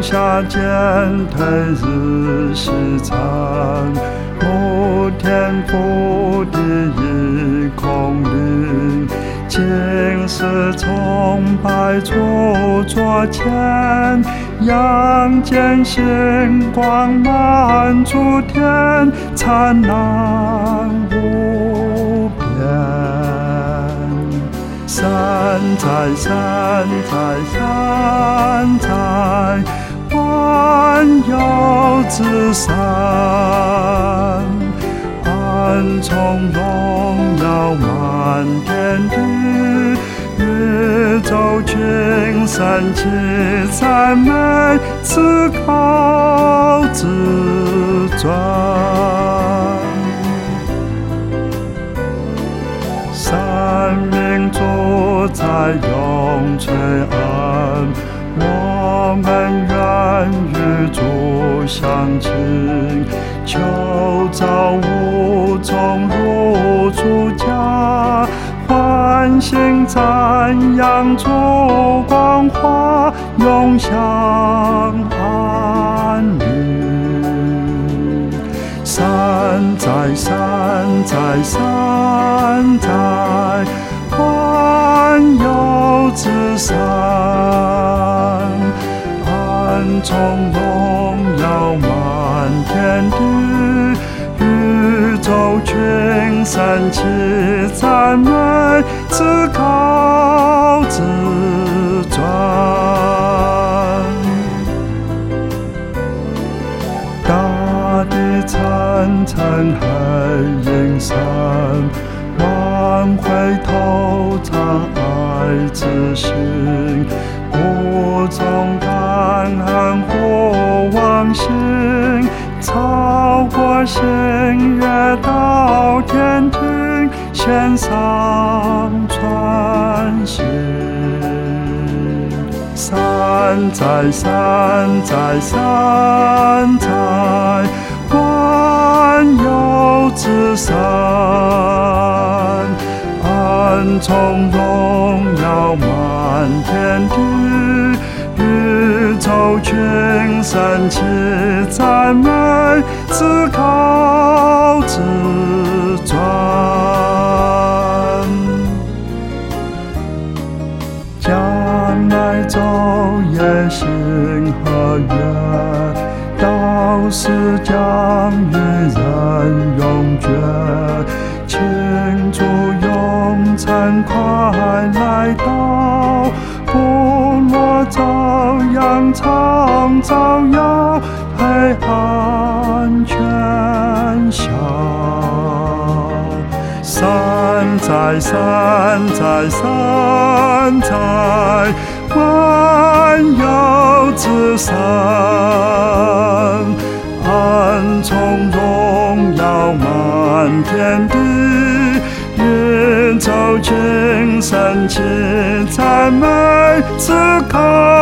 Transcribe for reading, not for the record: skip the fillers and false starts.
下减退日时长，摩天覆地一空灵，今世崇拜处作前，阳间星光满诸天，灿烂无边。山在山在山在，万有之山，万重荣耀满天地，宇宙群神齐赞美，自高自尊。生命主宰永垂安，我们愿与主相亲，求造物中入主家，欢欣赞扬主光华，永享安宁。山在山在山在，万有之山，安从荣耀满天地，宇宙群神齐赞美，自高自尊。大地层层黑阴山，万回头常爱之心，无从感恩或忘形，超过星月到天庭，献上传心。山在山在山在，万有之山，安从荣耀满天地，宇宙群神齐赞美，自高自尊。将来昼夜星和月，到时将与人永绝，庆祝永恒快来到，部落照样常照耀，黑暗全消。山在山在山在，万有之山，安从荣耀满天地，宇宙群神齐赞美，自高